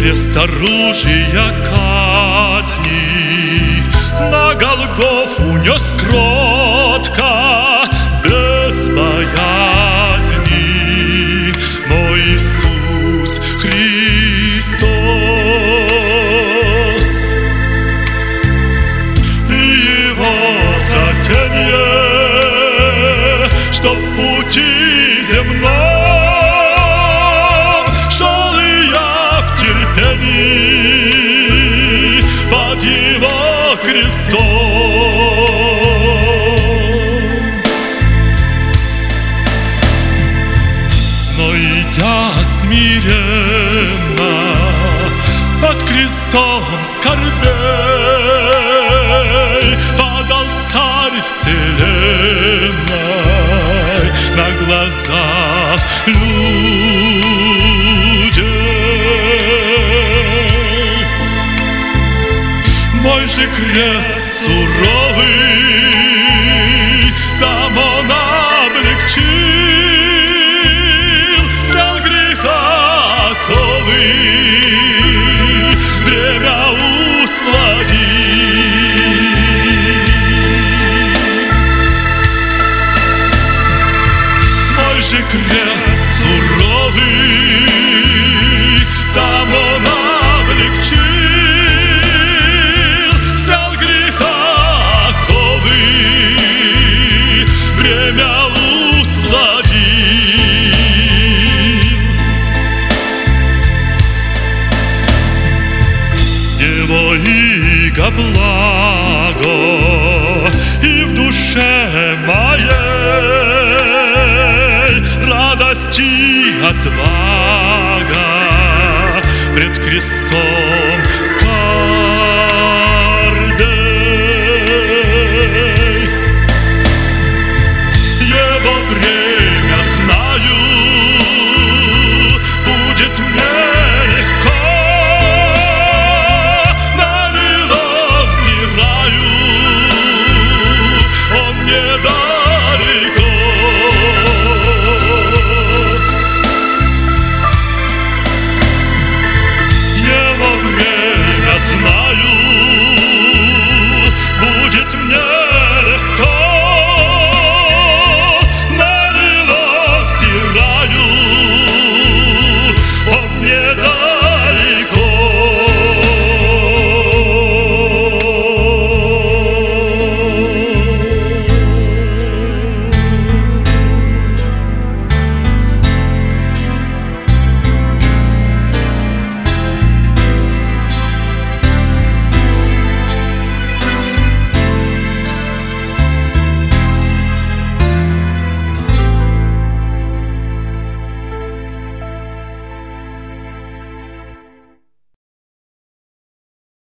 Крест оружия казни на Голгофу нес кротко, без боязни, мой Иисус Христос. И Его хотение, что в пути земном шел и я в терпении под Его крестом. Но идя смиренно под крестом скорбей, падал Царь вселенной на глазах людей. Мой же крест суровый сам Он облегчил, снял греха оковы, бремя усладил. Мой же крест суровый сам Он облегчил, снял греха оковы, бремя усладил. Его иго благо и в душе моей радость и отвага пред крестом